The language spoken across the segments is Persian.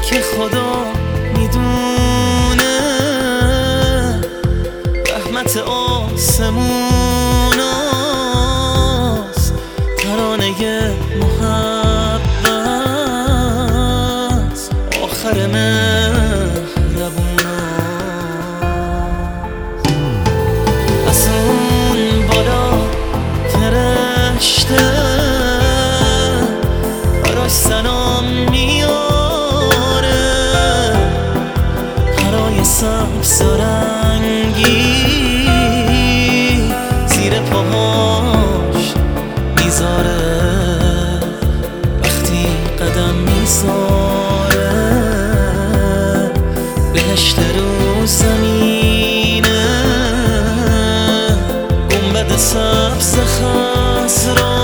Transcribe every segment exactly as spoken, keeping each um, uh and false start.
که خدا میدونه رحمت آسموناست، ترانه محبت آخر مهربوناست. از اون بالا فرشته براش سلام میاره، پرای سبز و رنگی زیر پاهاش میذاره، وقتی قدم میذاره بهشت رو زمینه، گنبد سبز خضرا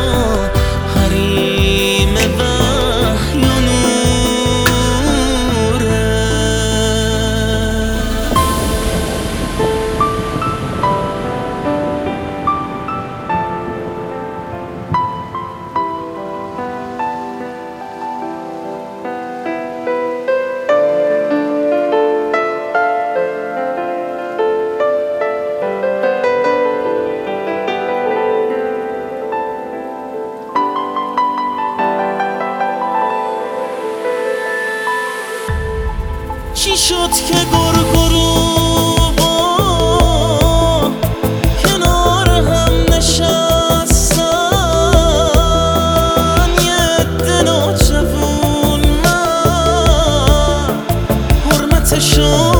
حریم وحی و نوره. چی شد که گرگروبا کنار هم نشستن، یه عده نوجوون من حرمتشون